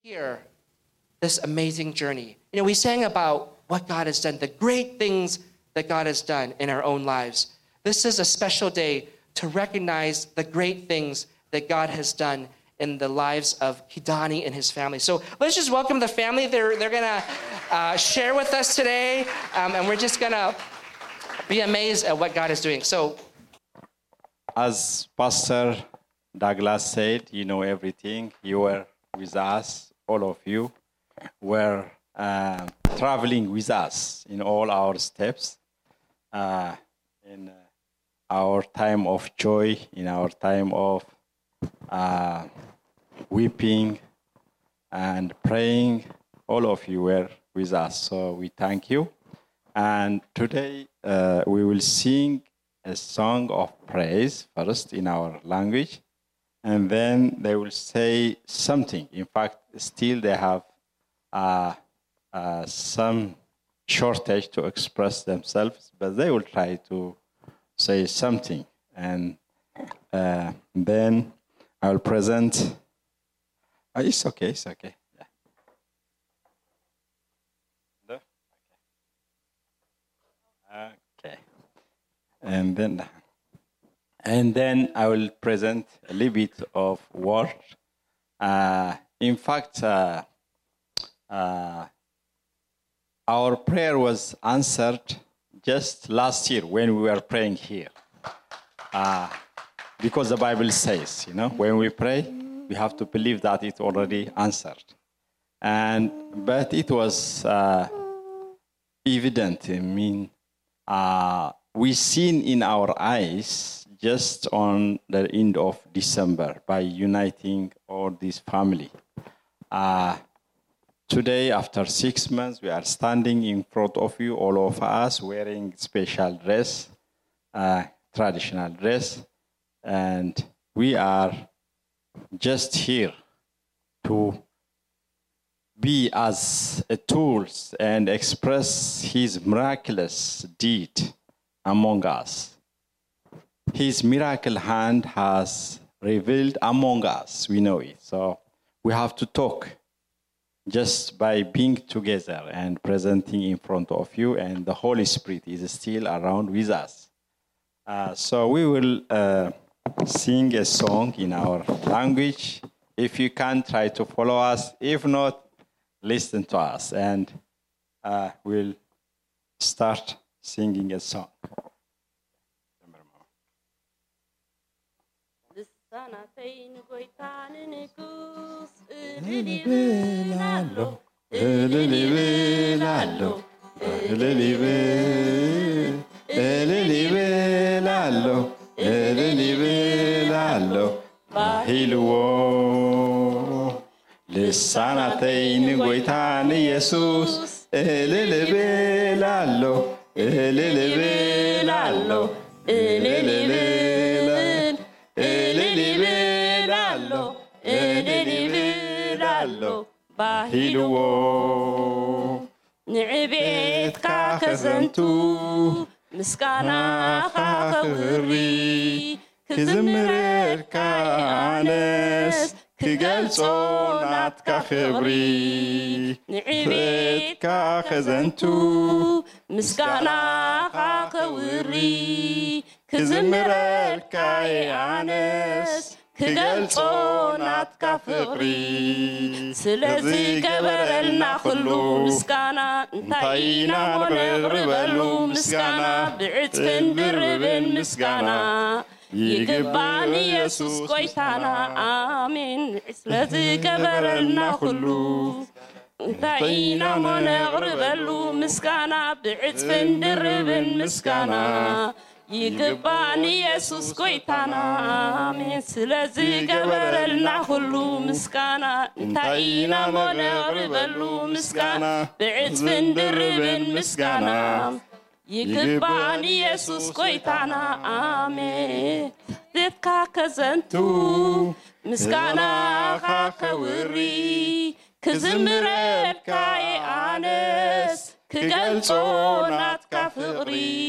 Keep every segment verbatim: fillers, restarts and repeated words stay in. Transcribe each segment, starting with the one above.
hear this amazing journey. You know, we sang about what God has done, the great things that God has done in our own lives. This is a special day to recognize the great things that God has done in the lives of Kidani and his family. So let's just welcome the family. They're, they're going to uh, share with us today, um, and we're just going to be amazed at what God is doing. So, as Pastor Douglas said, you know everything. You were with us, all of you were uh, traveling with us in all our steps, uh, in uh, our time of joy, in our time of uh, weeping and praying. All of you were with us, so we thank you. And today uh, we will sing a song of praise first in our language, and then they will say something. In fact, still they have uh, uh, some shortage to express themselves, but they will try to say something. And uh, then I will present. Oh, it's okay, it's okay. Yeah. Okay. And then, and then I will present a little bit of word. Uh, in fact, uh, uh, our prayer was answered just last year when we were praying here. Uh, because the Bible says, you know, when we pray, we have to believe that it's already answered. And but it was uh, evident. I mean, uh, we seen in our eyes just on the end of December by uniting all this family. Uh, today, after six months, we are standing in front of you, all of us, wearing special dress, uh, traditional dress, and we are just here to be as a tools and express his miraculous deed among us. His miracle hand has revealed among us. We know it. So we have to talk just by being together and presenting in front of you, and the Holy Spirit is still around with us. Uh, so we will uh, sing a song in our language. If you can, try to follow us. If not, listen to us, and uh, we'll start singing a song. ልሳናተይን ጎይታን ኢየሱስ እልልብላሎ እልልብላሎ እልልብል እልልብላሎ እልልብላሎ ባሂልዎ ንዕቤትካ ከዘንቱ ምስጋናኻ ኸብሪ ክዝምረልካ ኣነስ ክገልጾ ናትካ ኽብሪ ንዕቤትካ ኸዘንቱ ምስጋናኻ ኸውሪ ክዝምረልካ ኣነስ ክገልጾ ናትካ ፍቕሪ ስለዚ ገበረልና ኩሉ ምስጋና እንታይ ኢና ነቕርበሉ ምስጋና ብዕጥፍን ብርብን ምስጋና ይግባን ኢየሱስ ጎይታና አሜን ስለዚ ገበረልና ኩሉ እንታይ ኢና ነቕርበሉ ምስጋና ብዕጥፍን ብርብን ምስጋና ይግባን ኢየሱስ ጎይታና አሜን ስለዚ ገበረልና ኩሉ ምስጋና እንታይ ኢና ነቕርበሉ ምስጋና ብዕጥፍን ብርብን ምስጋና ይግባን ኢየሱስ ጎይታና አሜን ዜትካ ከዘንቱ ምስጋናኻ ኸውሪ ክዝምረልካ ኣነስ ክገልጾ ናትካ ፍቕሪ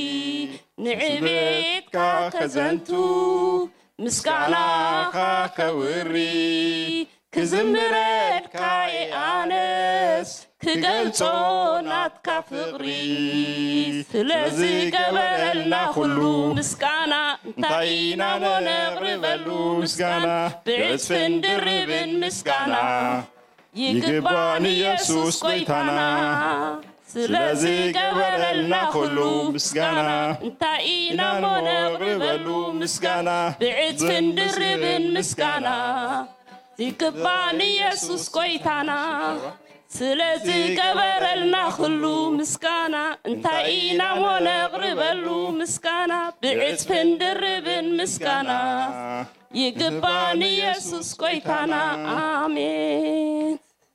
ንዕቤትካ ከዘንቱ ምስጋናኻ ኸውሪ ክዝምረልካ ኣነስ ክገልጾ ናትካ ፍቕሪ ስለዚ ገበረልና ኩሉ ምስጋና እንታይ ኢና ነቕርበሉ ምስጋና ብዕፅፍን ድርብን ምስጋና ይግባን ኢየሱስ ጐይታና ስለዚ ገበረልና ኩሉ ምስጋና እንታይ ኢና ነቕርበሉ ምስጋና ብዕፅፍን ድርብን ምስጋና ይግባን ኢየሱስ ጐይታና ስለዚ ገበረልና ኩሉ ምስጋና እንታይ ኢና ነቕርበሉ ምስጋና ብዕፅፍን ድርብን ምስጋና ይግባን ኢየሱስ ጐይታና አሜን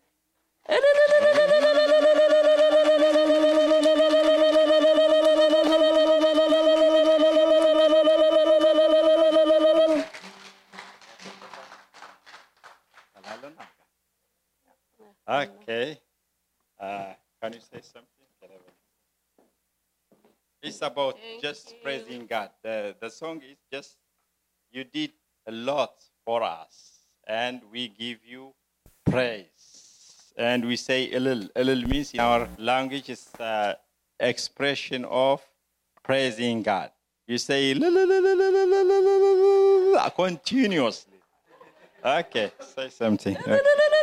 Okay. Uh, can you say something? It's about Thank just you. praising God. The, the song is just, you did a lot for us, and we give you praise. And we say Elul. Elul means in our language is uh, expression of praising God. You say continuously. Okay, say something. Okay.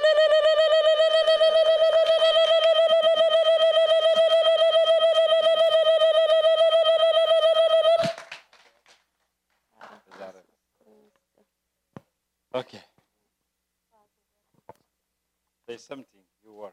Okay. Say something, you were.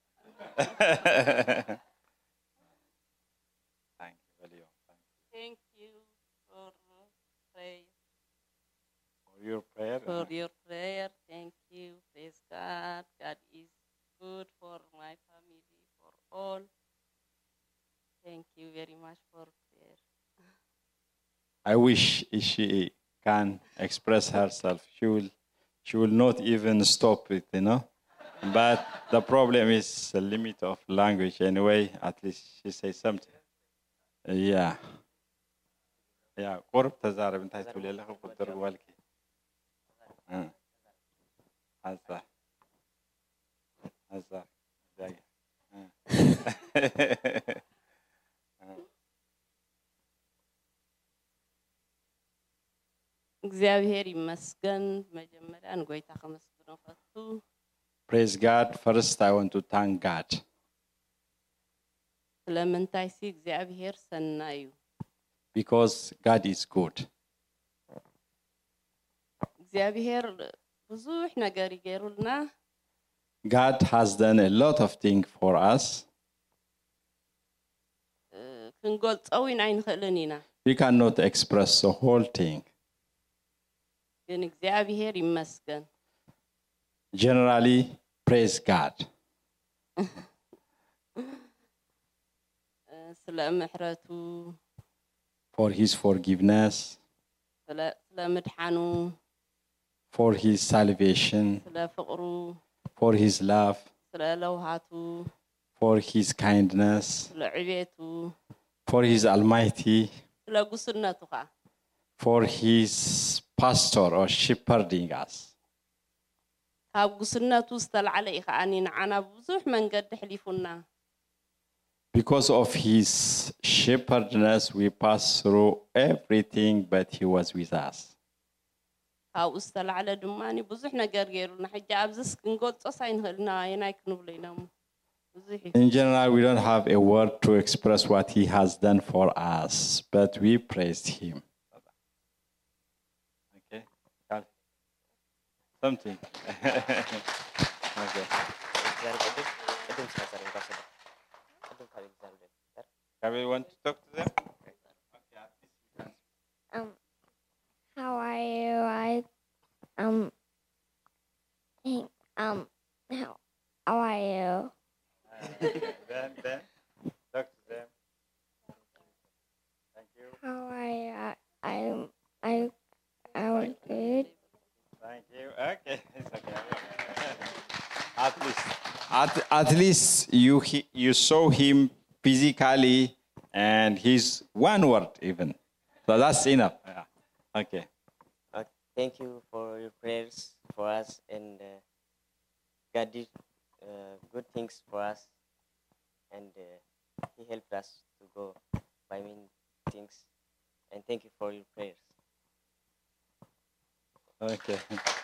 Thank you, Elio. Thank you for prayer. For your prayer. For your prayer. Thank you. Praise God. God is good for my family, for all. Thank you very much for prayer. I wish she can express herself. She will, she will not even stop it, you know. But the problem is the limit of language. Anyway, at least she says something. Yeah. Yeah. قرب تزارب انت تقولي لها قدر والكي. اه. هذا. هذا. جاي. እግዚአብሔር ይመስገን መጀመሪያ እንጎይታ ከመስግኖ ፈቱ Praise God. First I want to thank God. ስለምንታይ ሲ እግዚአብሔር ሰናዩ Because God is good. እግዚአብሔር ብዙሕ ነገር ይገሩልና God has done a lot of things for us. ክንገልጸው አይንኽእልን ኢና We cannot express the whole thing. ግን እግዚአብሔር ይመስገን Generally, praise God. ስለ ምሕረቱ For his forgiveness, ስለ ምድሓኑ for his salvation, ስለ ፍቕሩ for his love, ስለ ለውሃቱ for his kindness, ስለ ዕቤቱ for his almighty, ስለ ጉስነቱ ኻ for his pastor or shepherding us. ካብ ጉስነቱ ዝተልዓለ ኢኻኒ ንዓና ብዙሕ መንገዲ ሕሊፉና Because of his shepherdness, we pass through everything, but he was with us. ካብኡ ዝተልዓለ ድማኒ ብዙሕ ነገር ገይሩልና ሕጂ ኣብዝስ ክንገልጾስ ኣይንኽእልና የናይ ክንብሎ ኢና ብዙሕ In general, we don't have a word to express what he has done for us, but we praised him. Okay, something. Okay. Can we want to talk to them? Um, how are you? I um think um how how are you? then then talk to them. Thank you. How are you? I I I I was good. Thank you. Okay, it's okay. At least, at, at least you he, you saw him physically, and he's one word even. So that's enough. Yeah. Okay. Uh, thank you for your prayers for us, and uh, God did uh, good things for us, and uh, He helped us to go by many things. And thank you for your prayers. Okay.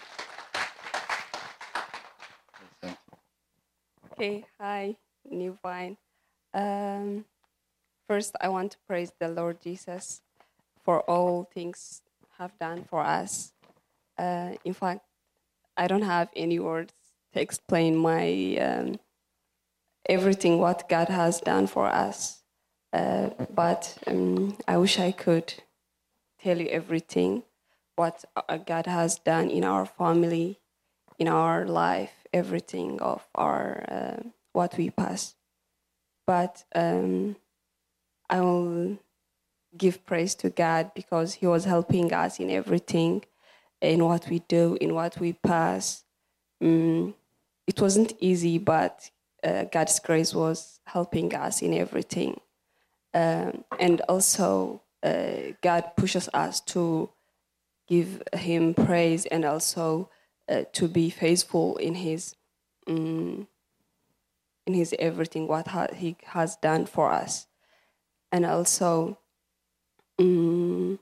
Thank you. Okay, hi, New Vine. Um, first, I want to praise the Lord Jesus for all things have done for us. Uh, in fact, I don't have any words to explain my um, everything what God has done for us. Uh, but um, I wish I could tell you everything what uh, God has done in our family, in our life, everything of our uh, what we pass. But um, I will give praise to God because He was helping us in everything, in what we do, in what we pass. Um, it wasn't easy, but uh, God's grace was helping us in everything. Um, and also, uh, God pushes us to give Him praise and also uh, to be faithful in His um, in His everything, what ha- He has done for us. And also, um,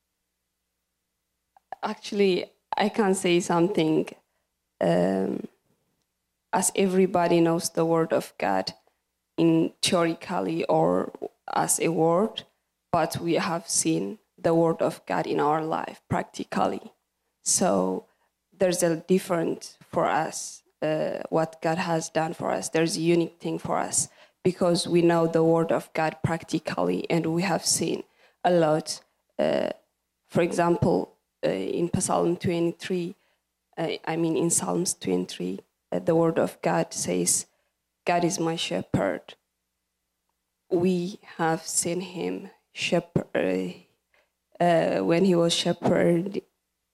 actually, I can say something. Um, as everybody knows the Word of God in theoretically or as a word, but we have seen the Word of God in our life practically. So there's a different for us, uh, what God has done for us. There's a unique thing for us because we know the Word of God practically and we have seen a lot. Uh, for example, uh, in Psalm twenty-three, uh, I mean in Psalms twenty-three, uh, the Word of God says, God is my shepherd. We have seen Him shepherd uh, when He was shepherd.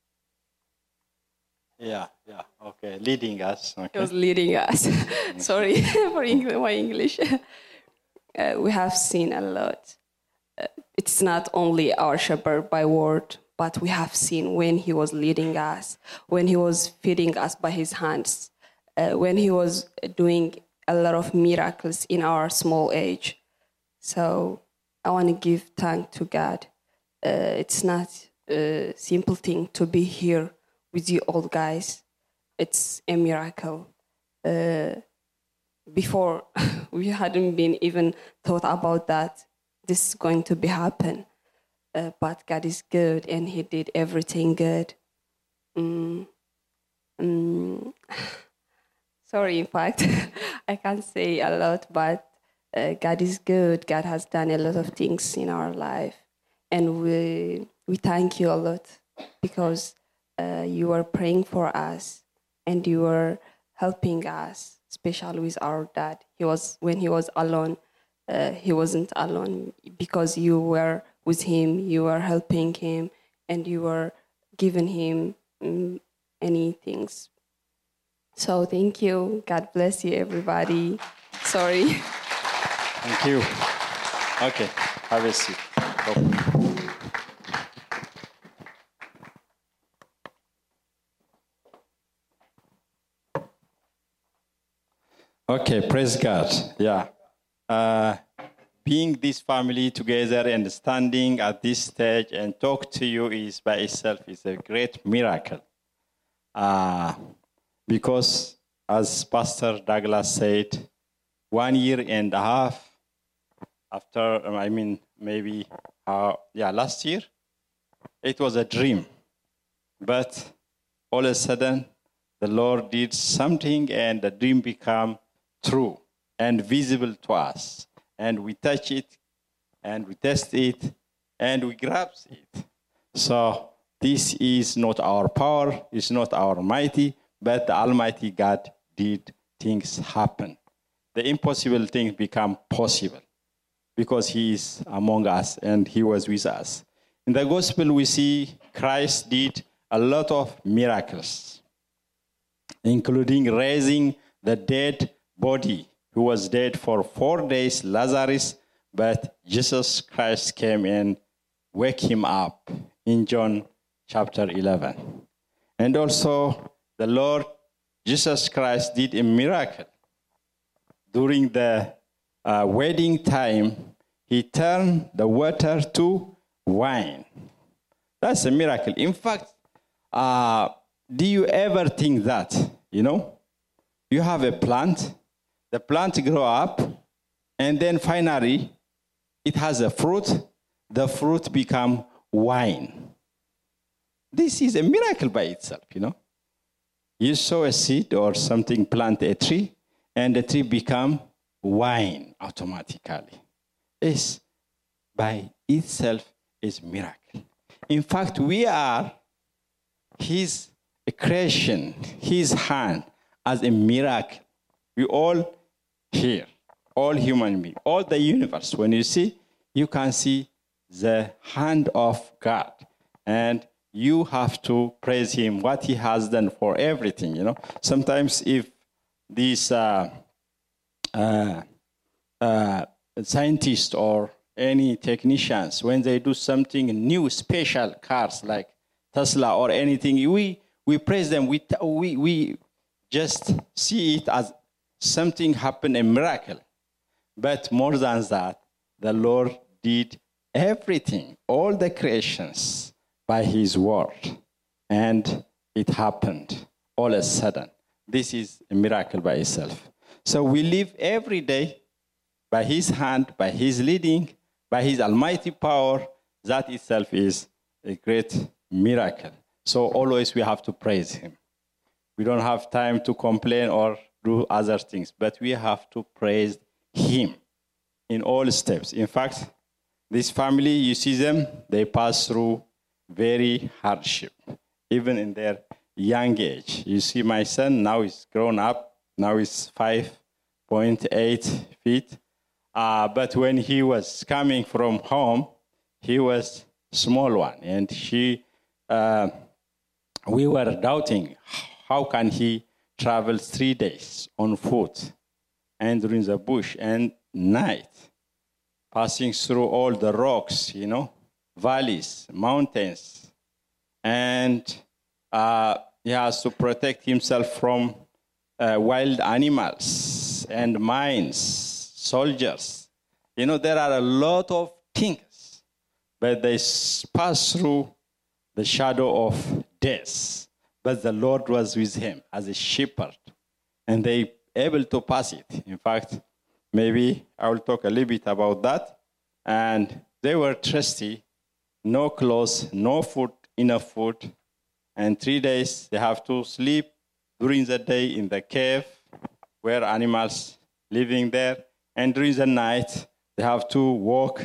Yeah, yeah, okay. Leading us. He Okay. was leading us. Sorry for Eng- my English. Uh, we have seen a lot. Uh, it's not only our shepherd by word, but we have seen when He was leading us, when He was feeding us by His hands, uh, when He was doing a lot of miracles in our small age. So I want to give thanks to God. Uh, it's not a simple thing to be here with you all guys. It's a miracle. Uh, before we hadn't been even thought about that this is going to be happen. Uh, but God is good and He did everything good. Mm, mm, sorry, in fact, I can't say a lot, but uh, God is good. God has done a lot of things in our life. And we we thank you a lot because uh, you were praying for us and you were helping us, especially with our dad. He was when he was alone, uh, he wasn't alone because you were with him, you were helping him, and you were giving him um, any things. So thank you. God bless you, everybody. Sorry. Thank you. Okay, have a seat. Go. Okay, praise God. Yeah. Uh, being this family together and standing at this stage and talk to you is by itself is a great miracle. Uh, because as Pastor Douglas said, one year and a half after, I mean, maybe, uh, yeah, last year, it was a dream. But all of a sudden, the Lord did something and the dream became true and visible to us. And we touch it, and we test it, and we grasp it. So this is not our power, it's not our mighty, but the Almighty God did things happen. The impossible things become possible because He is among us and He was with us. In the gospel, we see Christ did a lot of miracles, including raising the dead body who was dead for four days, Lazarus, but Jesus Christ came and wake him up in John chapter eleven. And also the Lord Jesus Christ did a miracle. During the uh, wedding time, he turned the water to wine. That's a miracle. In fact, uh, do you ever think that, you know, you have a plant, the plant grow up, and then finally it has a fruit, the fruit become wine. This is a miracle by itself, you know. You sow a seed or something, plant a tree, and the tree become wine automatically. It's by itself is miracle. In fact, we are his creation, his hand as a miracle. We all here, all human beings, all the universe. When you see, you can see the hand of God. And you have to praise him, what he has done for everything, you know. Sometimes if these uh, uh, uh, scientists or any technicians, when they do something new, special cars like Tesla or anything, we we praise them. We we we just see it as something happened, a miracle. But more than that, the Lord did everything, all the creations, by his word. And it happened all of a sudden. This is a miracle by itself. So we live every day by his hand, by his leading, by his almighty power. That itself is a great miracle. So always we have to praise him. We don't have time to complain or do other things, but we have to praise him in all steps. In fact, this family, you see them, they pass through very hardship, even in their young age. You see my son, now he's grown up, now he's five point eight feet. Uh, but when he was coming from home, he was small one. And she, uh, we were doubting, how can he travel three days on foot and during the bush and night, passing through all the rocks, you know, valleys, mountains. And uh, he has to protect himself from uh, wild animals and mines, soldiers. You know, there are a lot of things, but they pass through the shadow of death. But the Lord was with him as a shepherd, and they able to pass it. In fact, maybe I will talk a little bit about that. And they were thirsty, no clothes, no food, enough food. And three days they have to sleep during the day in the cave where animals living there. And during the night they have to walk.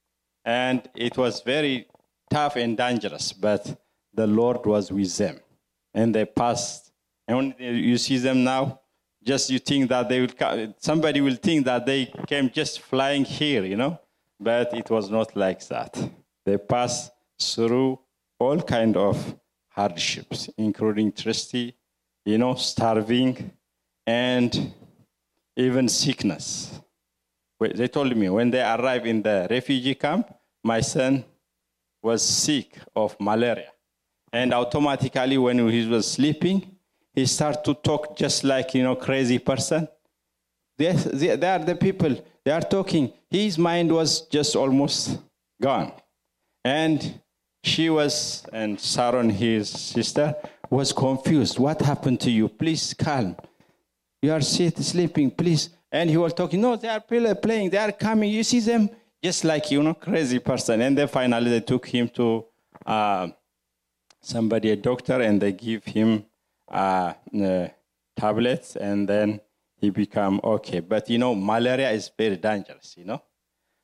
And it was very tough and dangerous, but the Lord was with them. And they passed. And when you see them now, just you think that they will come, somebody will think that they came just flying here, you know. But it was not like that. They passed through all kind of hardships, including thirsty, you know, starving, and even sickness. They told me when they arrived in the refugee camp, my son was sick of malaria. And automatically when he was sleeping, he started to talk just like, you know, crazy person. They, they, they are the people, they are talking. His mind was just almost gone. And she was, and Sharon, his sister, was confused. What happened to you? Please calm. You are sit, sleeping, please. And he was talking, no, they are playing, they are coming. You see them just like, you know, crazy person. And then finally they took him to uh, somebody, a doctor, and they give him uh, uh, tablets, and then he become okay. But, you know, malaria is very dangerous, you know.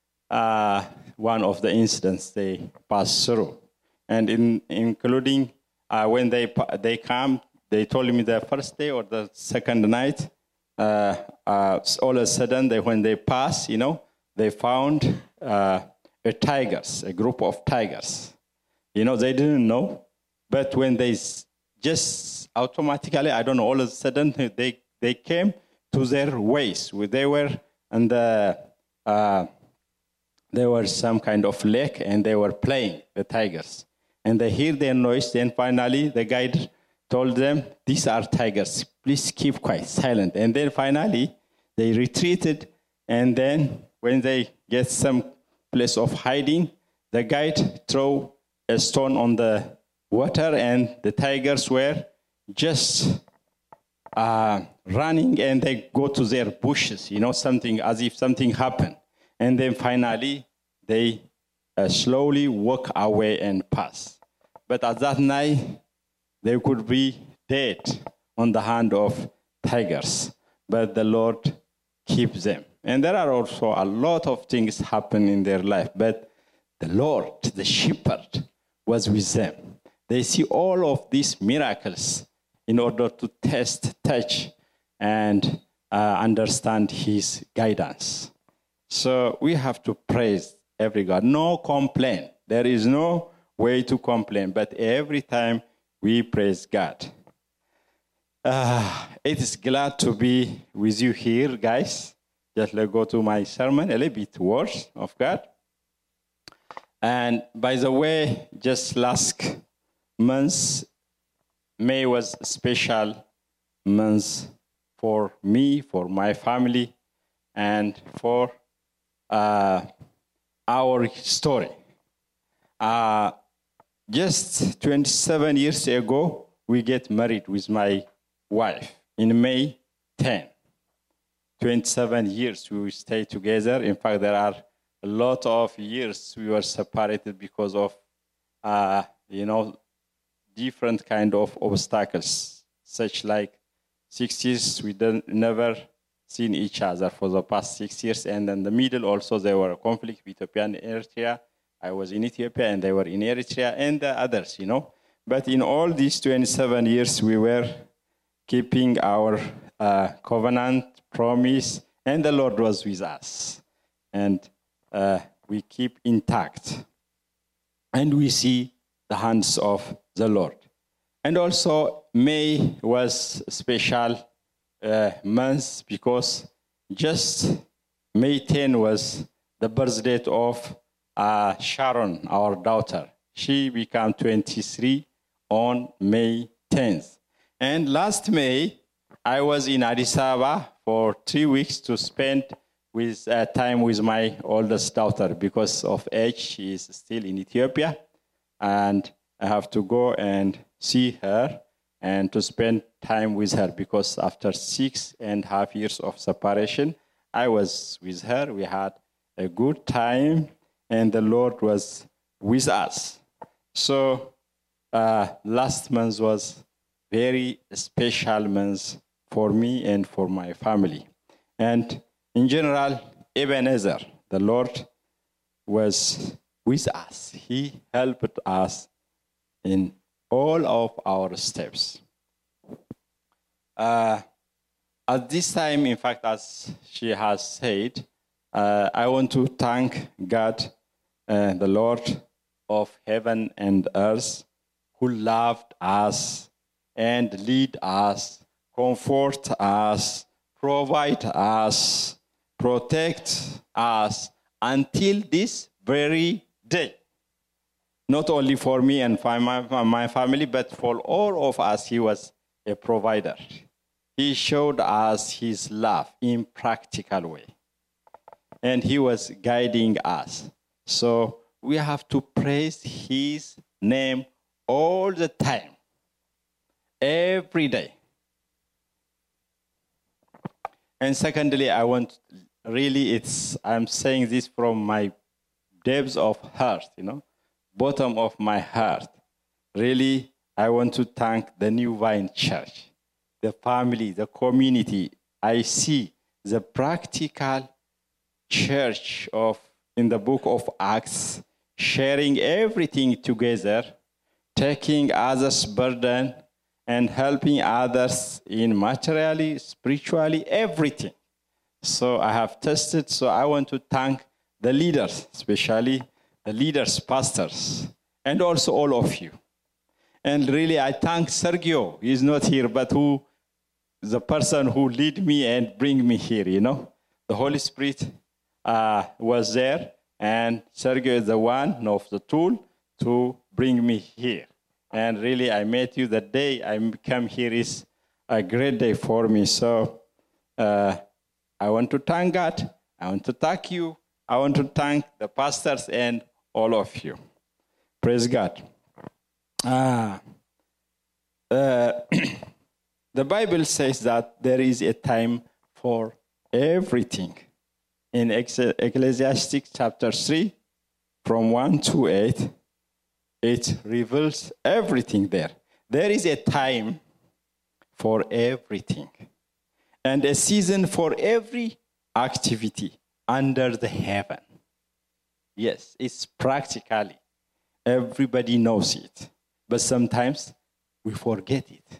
Uh, one of the incidents they passed through. And in, including uh, when they they come, they told me the first day or the second night, uh, uh, all of a sudden, they, when they pass, you know, they found uh, a tigers, a group of tigers. You know, they didn't know, but when they just automatically, I don't know, all of a sudden, they, they came to their waist. They were in the, uh, there was some kind of lake, and they were playing, the tigers. And they hear their noise, then finally the guide told them, these are tigers. please keep quiet, silent. And then finally, they retreated. And then when they get some place of hiding, the guide threw a stone on the water, and the tigers were just uh, running, and they go to their bushes, you know, something as if something happened. And then finally, they uh, slowly walk away and pass. But at that night, they could be dead on the hand of tigers. But the Lord keeps them. And there are also a lot of things happen in their life. But the Lord, the shepherd, was with them. They see all of these miracles in order to test, touch, and uh, understand his guidance. So we have to praise every God. No complaint. There is no way to complain, but every time we praise God. Uh, it is glad to be with you here, guys. Just let's go to my sermon, a little bit words of God. And by the way, just last month, May was a special month for me, for my family, and for uh, our story. Uh, just twenty-seven years ago, we get married with my wife in May tenth. twenty-seven years we stayed together. In fact, there are a lot of years we were separated because of, uh, you know, different kind of obstacles, such like six years we didn't, never seen each other for the past six years. And in the middle also there were a conflict with Ethiopia and Eritrea. I was in Ethiopia and they were in Eritrea and the others, you know. But in all these twenty-seven years, we were keeping our uh, covenant, promise, and the Lord was with us. And uh, we keep intact. And we see the hands of the Lord. And also, May was a special uh, month because just May tenth was the birthday of uh, Sharon, our daughter. She became twenty-three on May tenth. And last May, I was in Addis Ababa for three weeks to spend with uh, time with my oldest daughter. Because of age, she is still in Ethiopia. And I have to go and see her and to spend time with her because after six and a half years of separation, I was with her. We had a good time, and the Lord was with us. So uh, last month was very special month for me and for my family. And in general, Ebenezer, the Lord was with us. He helped us in all of our steps. Uh, at this time, in fact, as she has said, uh, I want to thank God, uh, the Lord of heaven and earth, who loved us and lead us, comfort us, provide us, protect us until this very day. Not only for me and for my, my family, but for all of us, he was a provider. He showed us his love in practical way. And he was guiding us. So we have to praise his name all the time, every day. And secondly, I want, really, it's, I'm saying this from my depths of heart, you know, bottom of my heart. Really, I want to thank the New Vine Church, the family, the community. I see the practical church of in the book of Acts, sharing everything together, taking others' burden, and helping others in materially, spiritually, everything. So I have tested, so I want to thank the leaders, especially the leaders, pastors, and also all of you. And really, I thank Sergio. He's not here, but who, the person who lead me and bring me here, you know. The Holy Spirit uh, was there, and Sergio is the one of the tool to bring me here. And really, I met you the day I came here is a great day for me. So uh, I want to thank God. I want to thank you. I want to thank the pastors and all of you. Praise God. Ah, uh, the Bible says that there is a time for everything. In Ecclesiastes chapter three, from one to eight, it reveals everything there. There is a time for everything and a season for every activity under the heaven. Yes, it's practically. Everybody knows it. But sometimes we forget it.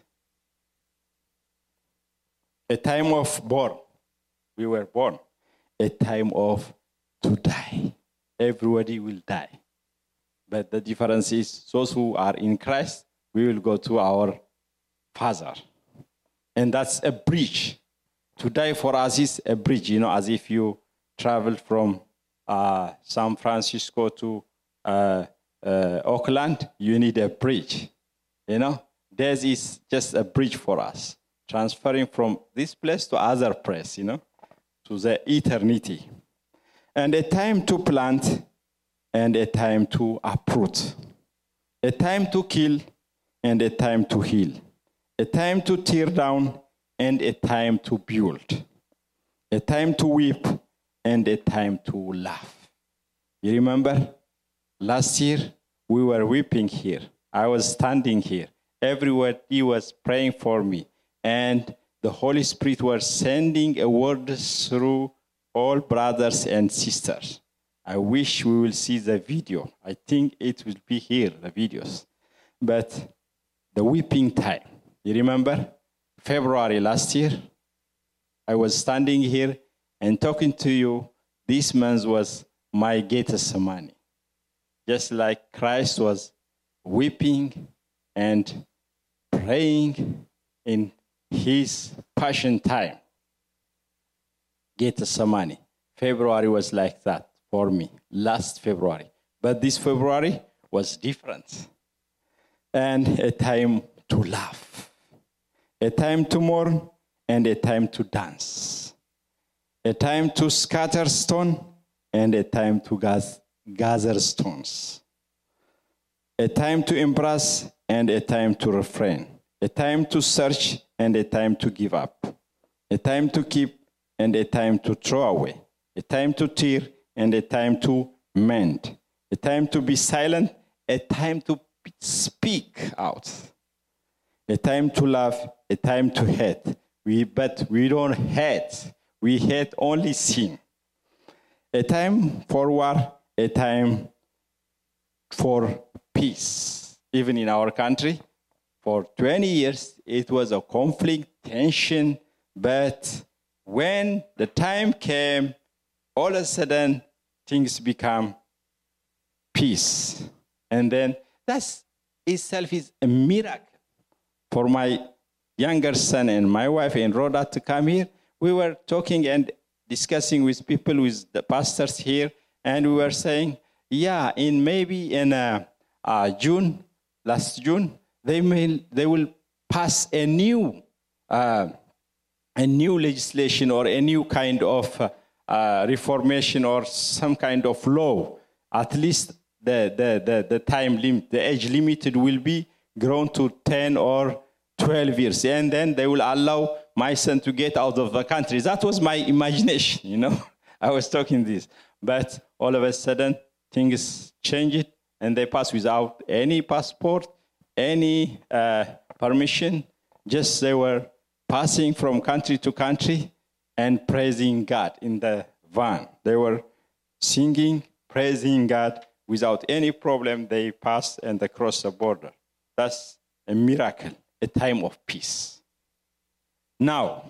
A time of born. We were born. A time of to die. Everybody will die. But the difference is those who are in Christ, we will go to our Father. And that's a bridge. To die for us is a bridge, you know, as if you travel from uh, San Francisco to uh, uh, Auckland, you need a bridge. You know, death is just a bridge for us, transferring from this place to other place, you know, to the eternity. And a time to plant and a time to uproot. A time to kill and a time to heal. A time to tear down and a time to build. A time to weep and a time to laugh. You remember? Last year, we were weeping here. I was standing here. Everybody was praying for me. And the Holy Spirit was sending a word through all brothers and sisters. I wish we will see the video. I think it will be here, the videos. But the weeping time, you remember? February last year, I was standing here and talking to you. This month was my Gethsemane. Just like Christ was weeping and praying in his passion time. Gethsemane. February was like that for me, last February. But this February was different. And a time to laugh. A time to mourn and a time to dance. A time to scatter stone and a time to gather stones. A time to embrace and a time to refrain. A time to search and a time to give up. A time to keep and a time to throw away. A time to tear and a time to mend. A time to be silent, a time to speak out. A time to love, a time to hate. We, but we don't hate. We hate only sin. A time for war, a time for peace. Even in our country, for twenty years, it was a conflict, tension, but when the time came, all of a sudden, things become peace. And then that itself is a miracle. For my younger son and my wife and Rhoda to come here, we were talking and discussing with people, with the pastors here, and we were saying, yeah, in maybe in uh, uh, June, last June, they may they will pass a new uh, a new legislation or a new kind of uh, uh, reformation or some kind of law. At least the the the, the time limit, the age limited will be grown to ten or twelve years, and then they will allow my son to get out of the country. That was my imagination, you know. I was talking this, but all of a sudden things changed, and they passed without any passport, any uh, permission. Just they were passing from country to country and praising God in the van. They were singing, praising God without any problem. They passed and they crossed the border. That's a miracle, a time of peace. Now,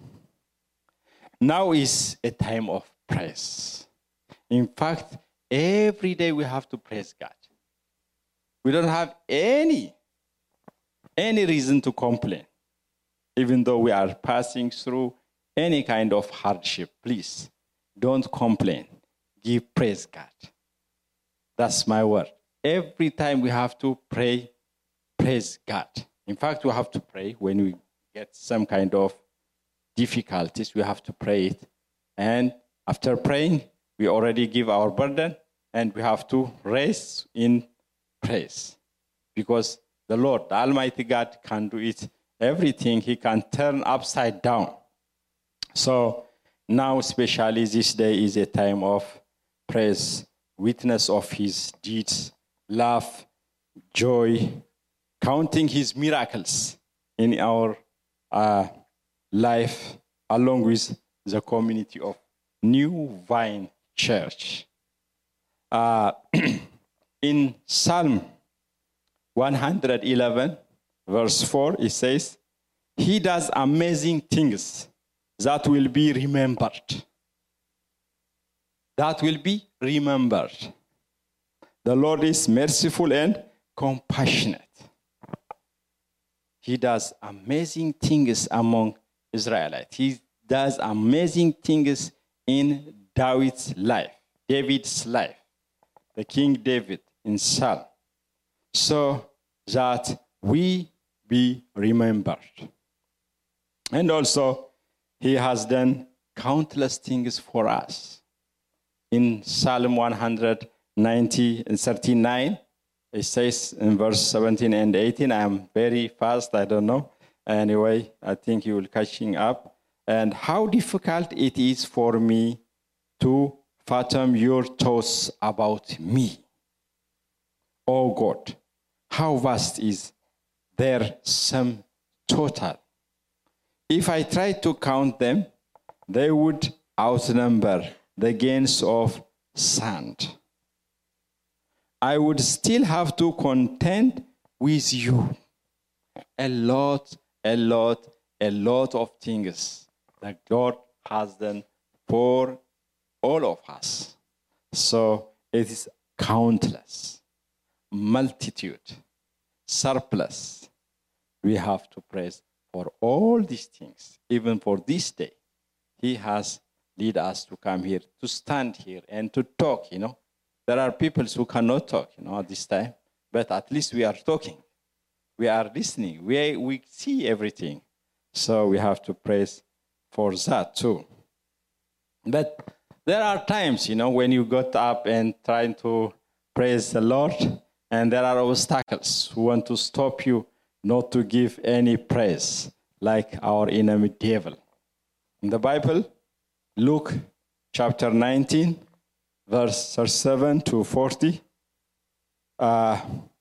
now is a time of praise. In fact, every day we have to praise God. We don't have any, any reason to complain, even though we are passing through any kind of hardship. Please, don't complain. Give praise God. That's my word. Every time we have to pray, praise God. In fact, we have to pray when we get some kind of difficulties, we have to pray it. And after praying, we already give our burden, and we have to raise in praise. Because the Lord, the Almighty God, can do it, everything. He can turn upside down. So now, especially this day, is a time of praise, witness of his deeds, love, joy, counting his miracles in our uh, life, along with the community of New Vine Church. Uh, in Psalm one eleven, verse four, it says, he does amazing things that will be remembered. That will be remembered. The Lord is merciful and compassionate. He does amazing things among Israelites. He does amazing things in David's life, David's life, the King David in Psalm, so that we be remembered. And also, he has done countless things for us. In Psalm one ninety and thirty-nine, it says in verse seventeen and eighteen, I am very fast, I don't know. Anyway, I think you will catching up. And how difficult it is for me to fathom your thoughts about me. Oh God, how vast is their sum total. If I tried to count them, they would outnumber the grains of sand. I would still have to contend with you. A lot, a lot, a lot of things that God has done for all of us. So it is countless, multitude, surplus. We have to praise for all these things, even for this day. He has led us to come here, to stand here and to talk, you know. There are people who cannot talk, you know, at this time, but at least we are talking. We are listening. We, we see everything. So we have to praise for that too. But there are times, you know, when you got up and trying to praise the Lord, and there are obstacles who want to stop you not to give any praise, like our enemy devil. In the Bible, Luke chapter nineteen, verse seven to forty, uh,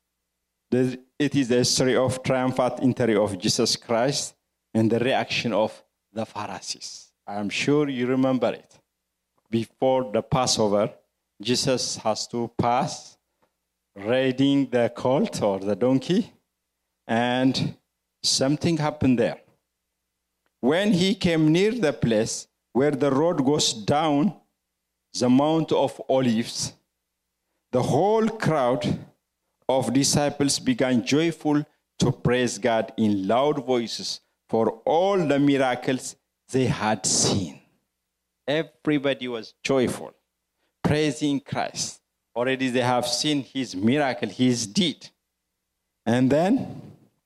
it is the story of triumphant entry of Jesus Christ and the reaction of the Pharisees. I am sure you remember it. Before the Passover, Jesus has to pass riding the colt or the donkey, and something happened there. When he came near the place where the road goes down the Mount of Olives, the whole crowd of disciples began joyful to praise God in loud voices for all the miracles they had seen. Everybody was joyful, praising Christ. Already they have seen his miracle, his deed. And then,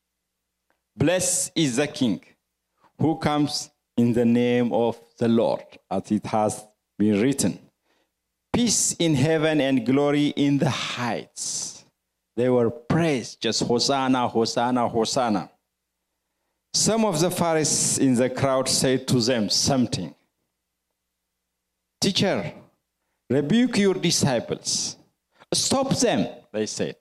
blessed is the King who comes in the name of the Lord, as it has been written. Peace in heaven and glory in the heights. They were praised, just Hosanna, Hosanna, Hosanna. Some of the Pharisees in the crowd said to them something. Teacher, rebuke your disciples. Stop them, they said.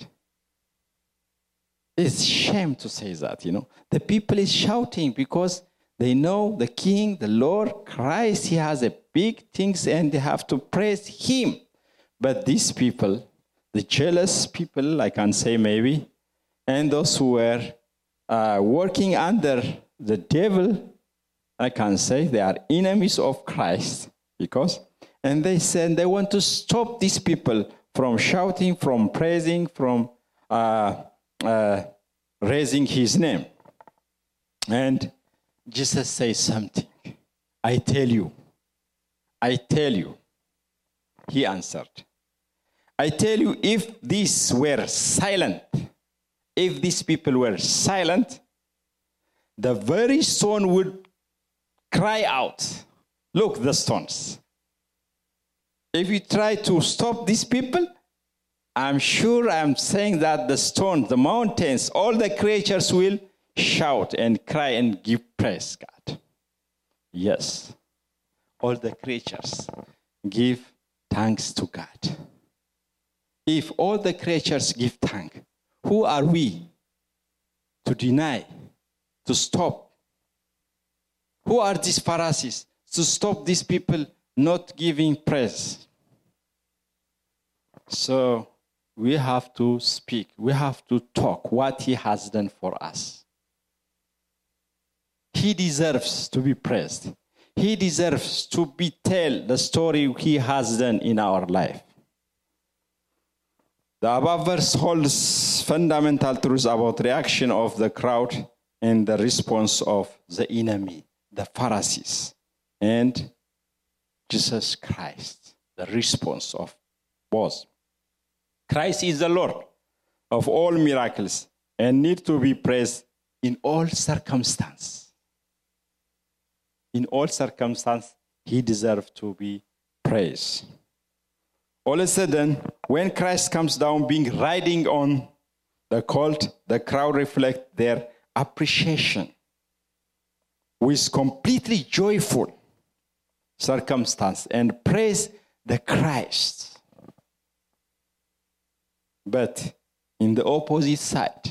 It's shame to say that, you know. The people is shouting because they know the King, the Lord, Christ, he has a big things and they have to praise him. But these people, the jealous people, I can say maybe, and those who were uh, working under the devil, I can say they are enemies of Christ because, and they said they want to stop these people from shouting, from praising, from uh, uh, raising his name. And Jesus says something. I tell you, I tell you, he answered. I tell you, if these were silent, if these people were silent, the very stone would cry out. Look, the stones. If you try to stop these people, I'm sure I'm saying that the stones, the mountains, all the creatures will shout and cry and give praise God. Yes, all the creatures give thanks to God. If all the creatures give thanks, who are we to deny, to stop? Who are these Pharisees to stop these people not giving praise? So we have to speak. We have to talk what he has done for us. He deserves to be praised. He deserves to be tell the story he has done in our life. The above verse holds fundamental truths about reaction of the crowd and the response of the enemy, the Pharisees, and Jesus Christ, the response of both. Christ is the Lord of all miracles and needs to be praised in all circumstances. In all circumstances, he deserves to be praised. All of a sudden, when Christ comes down, being riding on the colt, the crowd reflect their appreciation with completely joyful circumstance and praise the Christ. But in the opposite side,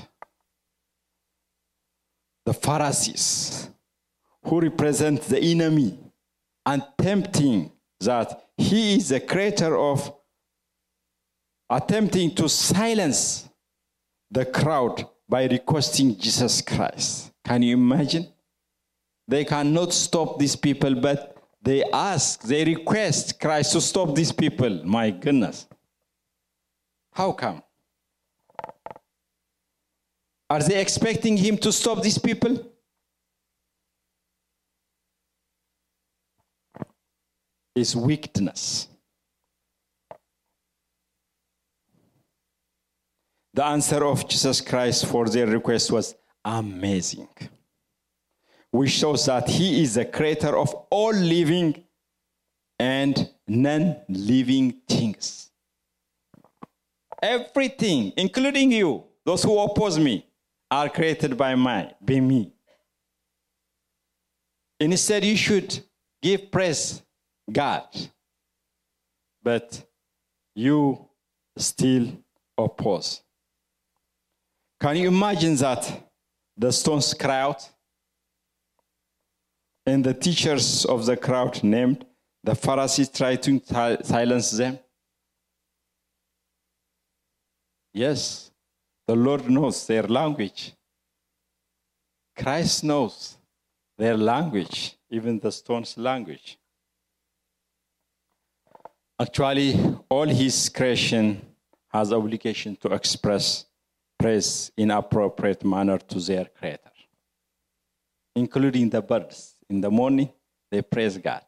the Pharisees, who represent the enemy, and tempting that he is the creator of, attempting to silence the crowd by requesting Jesus Christ. Can you imagine? They cannot stop these people, but they ask, they request Christ to stop these people. My goodness. How come? Are they expecting him to stop these people? Is wickedness. The answer of Jesus Christ for their request was amazing, which shows that he is the creator of all living and non-living things. Everything, including you, those who oppose me, are created by, my, by me. Instead, you should give praise God, but you still oppose. Can you imagine that the stones cry out and the teachers of the crowd named the Pharisees try to silence them? Yes, the Lord knows their language. Christ knows their language, even the stones' language. Actually, all his creation has obligation to express praise in appropriate manner to their creator, including the birds. In the morning, they praise God.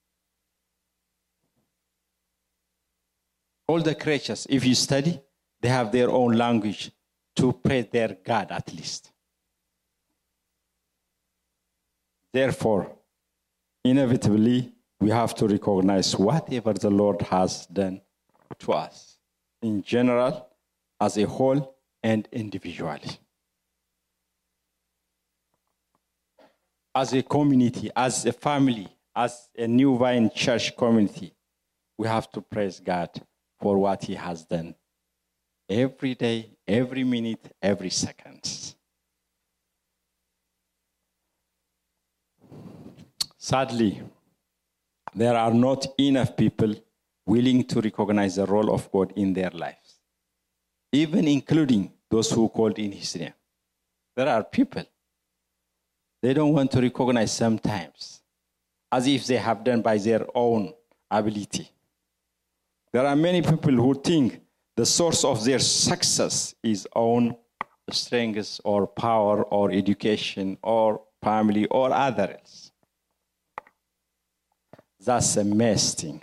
All the creatures, if you study, they have their own language to praise their God at least. Therefore, inevitably, we have to recognize whatever the Lord has done to us, in general, as a whole, and individually. As a community, as a family, as a New Vine Church community, we have to praise God for what he has done every day, every minute, every second. Sadly, there are not enough people willing to recognize the role of God in their lives, even including those who called in his name. There are people, they don't want to recognize sometimes, as if they have done by their own ability. There are many people who think the source of their success is own strength or power or education or family or others. That's a mess thing.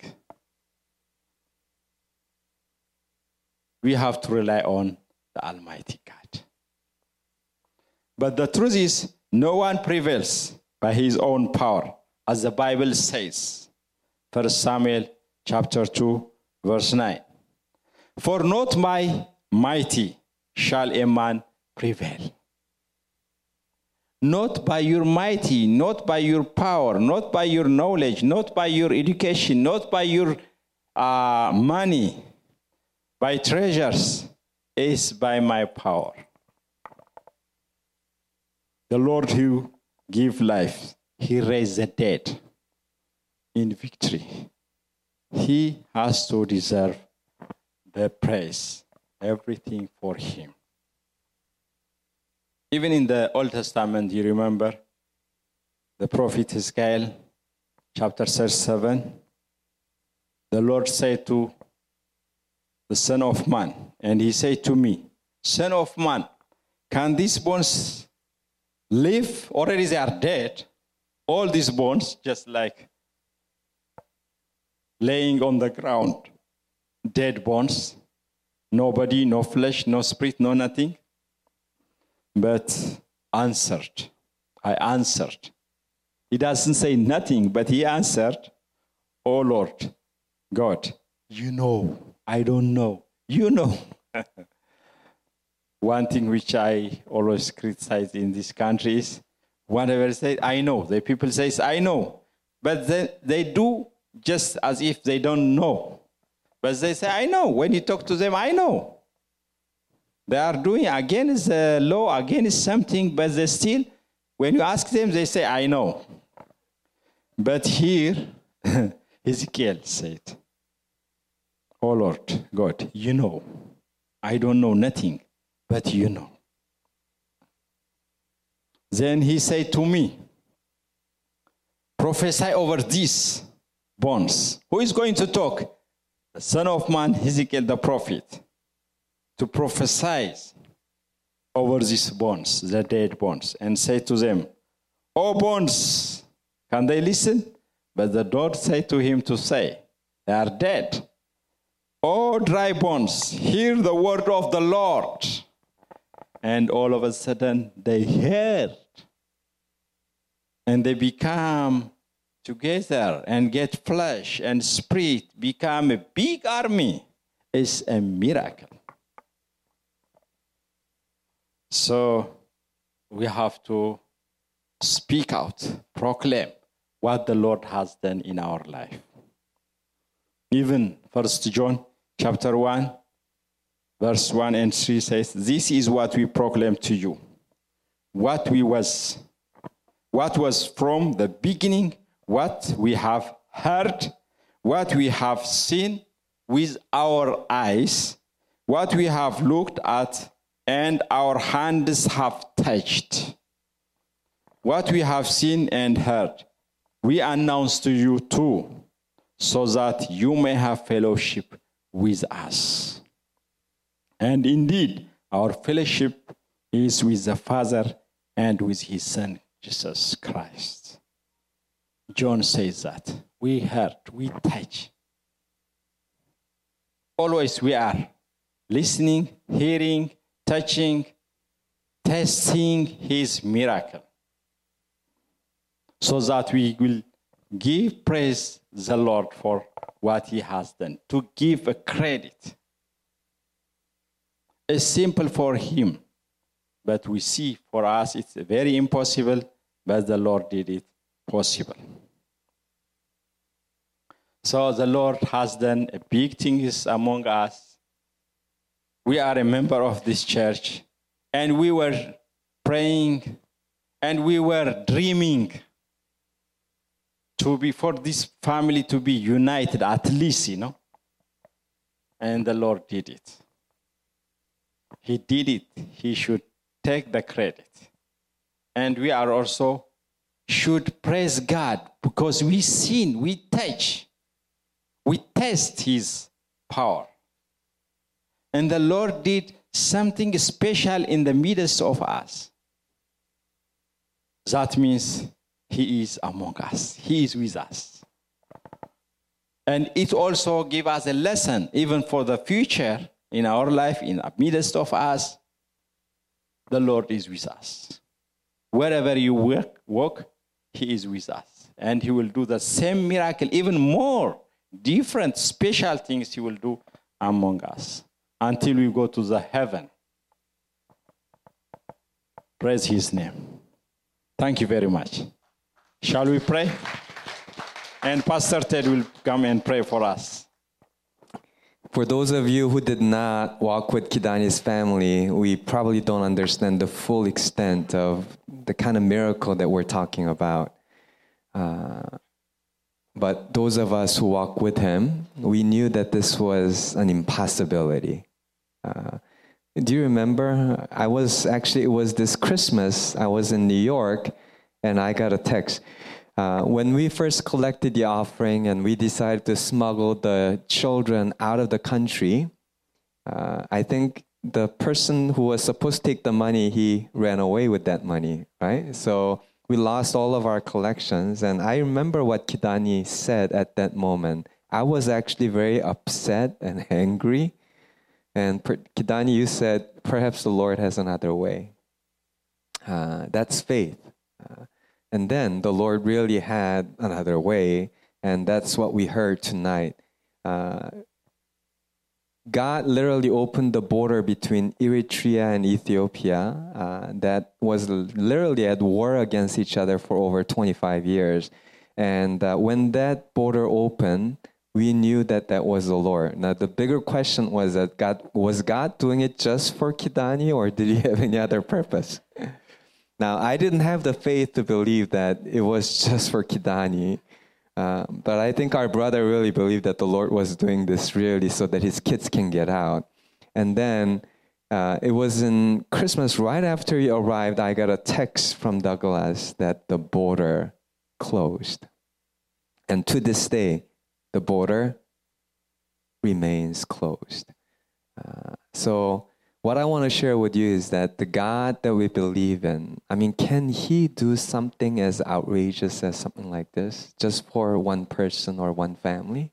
We have to rely on the Almighty God. But the truth is, No one prevails by his own power, as the Bible says. First Samuel chapter two, verse nine. For not by mighty shall a man prevail. Not by your mighty, not by your power, not by your knowledge, not by your education, not by your uh, money, by treasures, is by my power. The Lord who gives life, he raised the dead in victory. He has to deserve the praise, everything for him. Even in the Old Testament, you remember the prophet Ezekiel, chapter thirty-seven, the Lord said to the Son of Man, and he said to me, Son of man, can these bones live? Already they are dead. All these bones, just like laying on the ground, dead bones, no body, no flesh, no spirit, no nothing. But answered, I answered. He doesn't say nothing, but he answered, Oh Lord, God, you know, I don't know, you know. One thing which I always criticize in this country is, whatever say, I know. The people say, I know. But then they do just as if they don't know. But they say, I know. When you talk to them, I know. They are doing against the law, against something, but they still, when you ask them, they say, I know. But here, Ezekiel said, Oh Lord God, you know. I don't know nothing, but you know. Then he said to me, prophesy over these bones. Who is going to talk? The Son of Man, Ezekiel the prophet, to prophesy over these bones, the dead bones, and say to them, O bones, can they listen? But the Lord said to him to say, they are dead. O dry bones, hear the word of the Lord. And all of a sudden they heard. And they become together and get flesh and spirit, become a big army. It's a miracle. So we have to speak out, proclaim what the Lord has done in our life. Even First John chapter one, verse one and three says, this is what we proclaim to you. What we was, what was from the beginning, what we have heard, what we have seen with our eyes, what we have looked at, and our hands have touched. What we have seen and heard, we announce to you too, so that you may have fellowship with us. And indeed, our fellowship is with the Father and with his Son, Jesus Christ. John says that. We heard, we touch. Always we are listening, hearing, touching, testing his miracle, so that we will give praise the Lord for what he has done, to give a credit. It's simple for him, but we see for us it's very impossible, but the Lord did it possible. So the Lord has done a big things among us. We are a member of this church, and we were praying, and we were dreaming to be, for this family to be united, at least, you know. And the Lord did it. He did it. He should take the credit. And we are also should praise God, because we sin, we touch, we test his power. And the Lord did something special in the midst of us. That means he is among us. He is with us. And it also gives us a lesson, even for the future in our life, in the midst of us. The Lord is with us. wherever you work, walk, he is with us. And he will do the same miracle, even more different, special things he will do among us until we go to the heaven. Praise his name. Thank you very much. Shall we pray? And Pastor Ted will come and pray for us. For those of you who did not walk with Kidani's family, we probably don't understand the full extent of the kind of miracle that we're talking about. Uh, but those of us who walk with him, we knew that this was an impossibility. Uh, do you remember? I was actually, it was this Christmas, I was in New York, and I got a text. Uh, when we first collected the offering and we decided to smuggle the children out of the country, uh, I think the person who was supposed to take the money, he ran away with that money, right? So we lost all of our collections. And I remember what Kidani said at that moment. I was actually very upset and angry. And per- Kidani, you said, perhaps the Lord has another way. Uh, that's faith. Uh, And then the Lord really had another way, and that's what we heard tonight. Uh, God literally opened the border between Eritrea and Ethiopia uh, that was literally at war against each other for over twenty-five years. And uh, when that border opened, we knew that that was the Lord. Now, the bigger question was that God, was God doing it just for Kidani, or did he have any other purpose? Now, I didn't have the faith to believe that it was just for Kidani, uh, but I think our brother really believed that the Lord was doing this really so that his kids can get out. And then uh, it was in Christmas, right after he arrived, I got a text from Douglas that the border closed. And to this day, the border remains closed. Uh, so... What I want to share with you is that the God that we believe in, I mean, can he do something as outrageous as something like this just for one person or one family?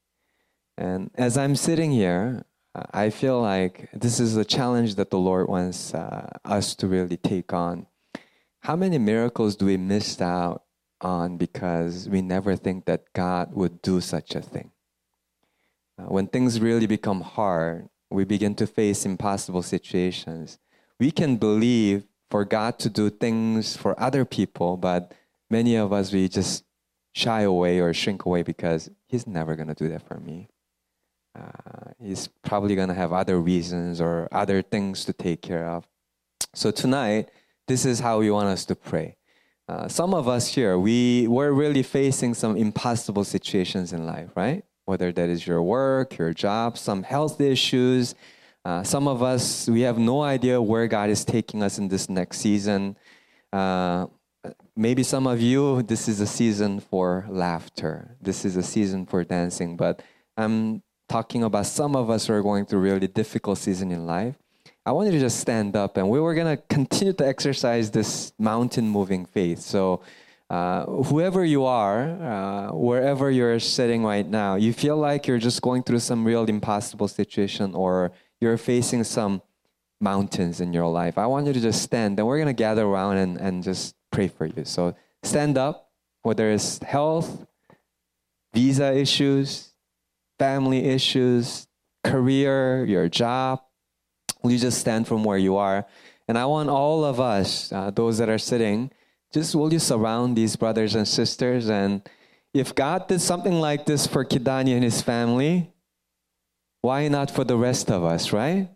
And as I'm sitting here, I feel like this is a challenge that the Lord wants uh, us to really take on. How many miracles do we miss out on because we never think that God would do such a thing? Uh, when things really become hard, we begin to face impossible situations. We can believe for God to do things for other people, but many of us, we just shy away or shrink away because he's never going to do that for me. Uh, he's probably going to have other reasons or other things to take care of. So tonight, this is how we want us to pray. Uh, some of us here, we, we're really facing some impossible situations in life, right? Whether that is your work, your job, some health issues. Uh, some of us, we have no idea where God is taking us in this next season. Uh, maybe some of you, this is a season for laughter. This is a season for dancing. But I'm talking about some of us who are going through a really difficult season in life. I want you to just stand up, and we were going to continue to exercise this mountain-moving faith. So Uh, whoever you are, uh, wherever you're sitting right now, you feel like you're just going through some real impossible situation or you're facing some mountains in your life, I want you to just stand, and we're going to gather around and, and just pray for you. So stand up, whether it's health, visa issues, family issues, career, your job. Will you just stand from where you are? And I want all of us, uh, those that are sitting, just will you surround these brothers and sisters? And if God did something like this for Kidani and his family, why not for the rest of us, right?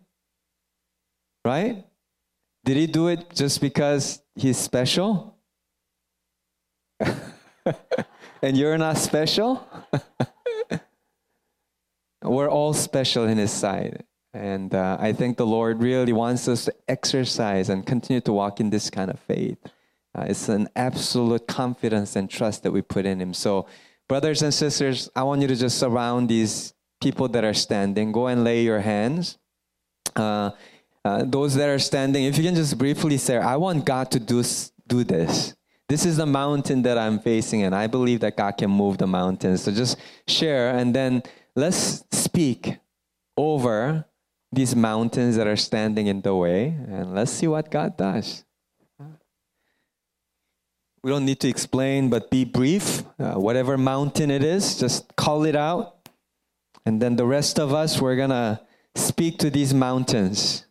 Right? Did he do it just because he's special? And you're not special? We're all special in his sight. And uh, I think the Lord really wants us to exercise and continue to walk in this kind of faith. Uh, it's an absolute confidence and trust that we put in him. So, brothers and sisters, I want you to just surround these people that are standing. Go and lay your hands. Uh, uh, those that are standing, if you can just briefly say, I want God to do, do this. This is the mountain that I'm facing, and I believe that God can move the mountains. So just share, and then let's speak over these mountains that are standing in the way, and let's see what God does. We don't need to explain, but be brief. Uh, whatever mountain it is, just call it out. And then the rest of us, we're going to speak to these mountains.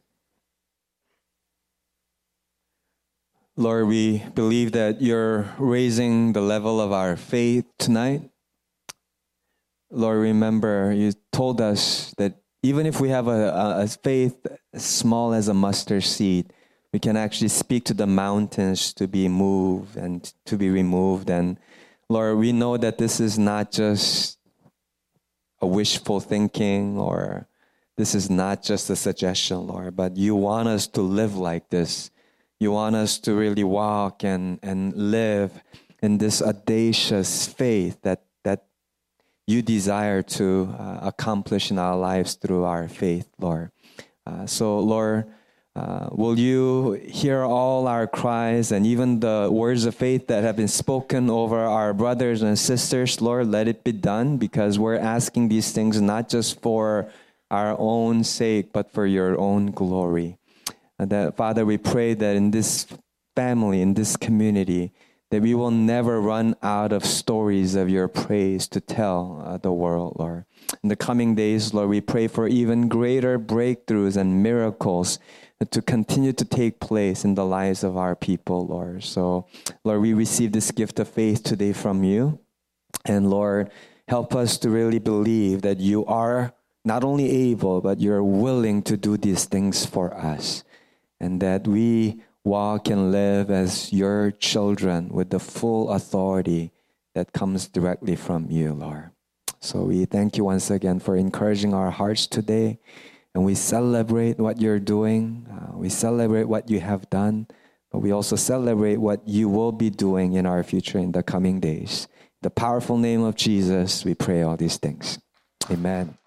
Lord, we believe that you're raising the level of our faith tonight. Lord, remember, you told us that even if we have a, a, a faith as small as a mustard seed, we can actually speak to the mountains to be moved and to be removed. And Lord, we know that this is not just a wishful thinking, or this is not just a suggestion, Lord, but you want us to live like this. You want us to really walk and, and live in this audacious faith that, that you desire to uh, accomplish in our lives through our faith, Lord. Uh, so, Lord, uh, will you hear all our cries and even the words of faith that have been spoken over our brothers and sisters, Lord, let it be done, because we're asking these things not just for our own sake, but for your own glory. And that, Father, we pray that in this family, in this community, that we will never run out of stories of your praise to tell uh, the world, Lord. In the coming days, Lord, we pray for even greater breakthroughs and miracles to continue to take place in the lives of our people, Lord. So, Lord, we receive this gift of faith today from you. And Lord, help us to really believe that you are not only able, but you're willing to do these things for us. And that we walk and live as your children with the full authority that comes directly from you, Lord. So we thank you once again for encouraging our hearts today. And we celebrate what you're doing. Uh, we celebrate what you have done. But we also celebrate what you will be doing in our future in the coming days. In the powerful name of Jesus, we pray all these things. Amen.